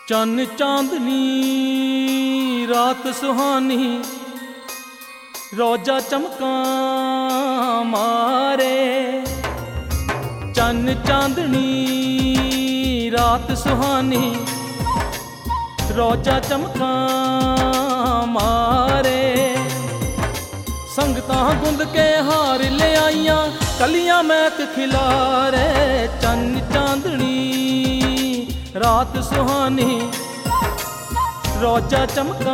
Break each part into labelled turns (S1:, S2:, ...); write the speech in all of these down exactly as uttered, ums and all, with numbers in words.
S1: चन्न चांदनी रात सुहानी, रोजा चमका मारे। चन्न चांदनी रात सुहानी, रोजा चमका मारे। संगतां गुंद के हार ले आईयां, कलियां महक खिलारे। चन्न चांदनी रात सुहानी, रोजा चमका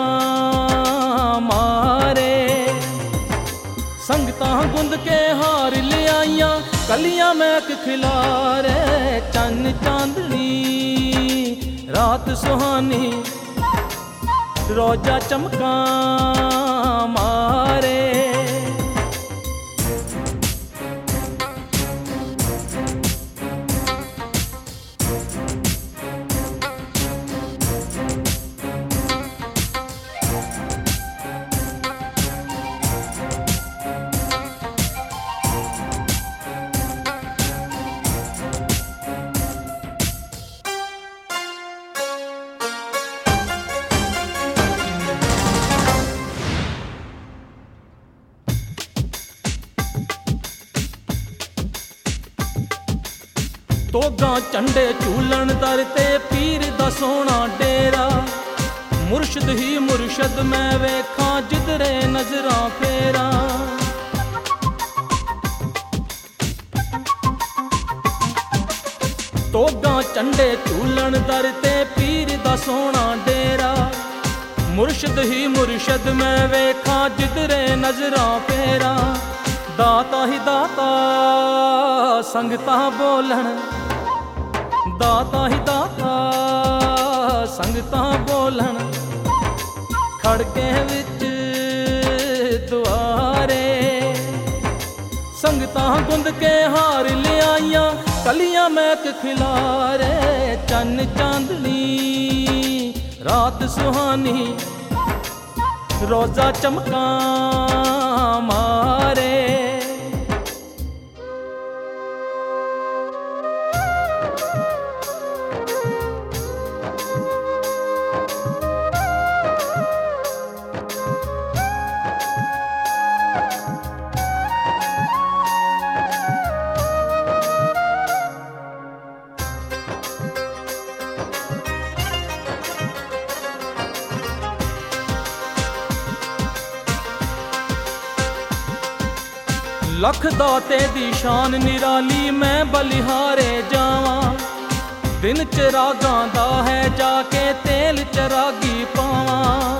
S1: मारे। संगतां गुंद के हार ले आईयां, कलियां महक खिलारे। चन्न चांदनी रात सुहानी, रोजा चमका मारे। तोगा झंडे झूलन दर ते पीर दा सोहना डेरा। मुर्शद ही मुर्शद मैं वेखां जिधरे नजरां फेरा। तोगा झंडे झूलन दर ते पीर दा सोहना डेरा। मुर्शद ही मुर्शद मैं वेखां जिधरे नजरां फेरा। दाता ही दाता संगतां बोलन, दाता ही दाता संगतां बोलन। खड़के विच दुआरे, संगतां गुंद के हार ले आईयां, कलियां महक खिलारे। चन्न चांदनी रात सुहानी, रोजा चमका मारे। लख दाते दी शान निराली, मैं बलिहारे जावां। दिन चरागां दा है जाके तेल चरागी पावां।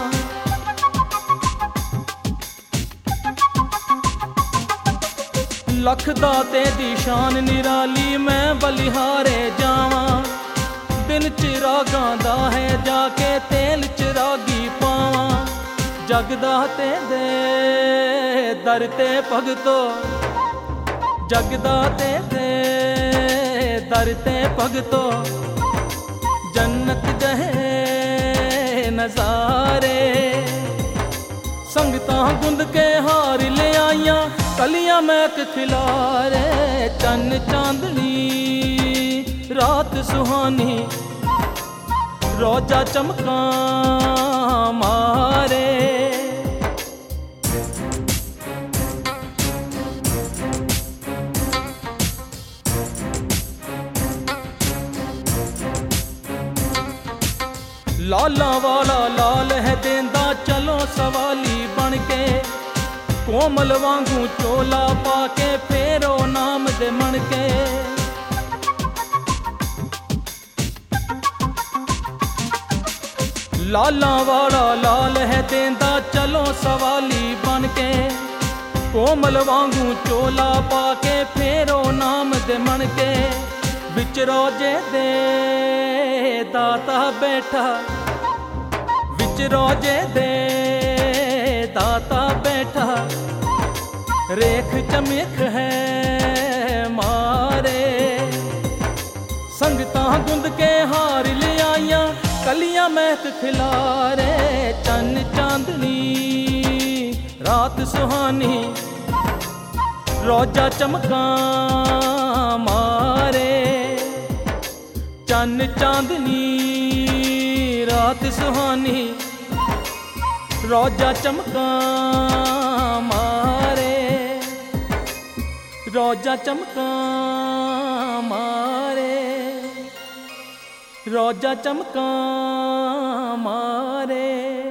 S1: लख दाते दी शान निराली, मैं बलिहारे जावां। दिन चरागां दा है जाके तेल चरागी पावां। जगदाते दे दर ते भगतो, जगदाते दे दर ते भगतो। जन्नत जहे नजारे, संगतां गुंद के हार ले आईयां, कलियां महक खिलारे। चन्न चांदनी रात सुहानी, रोजा चमका मारे। लाला वाला लाल है देंदा चलो सवाली बन के। कोमल वांगू चोला पाके फेरो नाम दे मन के। लाला वाला लाल है देंदा चलो सवाली बन के। कोमल वांगू चोला पाके फेरो नाम दे मन के। बिच रोजे दे दाता बैठा, बिच रोजे दे दाता बैठा। रेख चमेख है मारे, संगतां गुंद के हार ले आईयां, कलियां महक खिलारे। चन्न चांदनी रात सुहानी, रोजा चमका मारे। चन्न चांदनी रात सुहानी रोजा चमका मारे, रोजा चमका मारे, रोजा चमका मारे।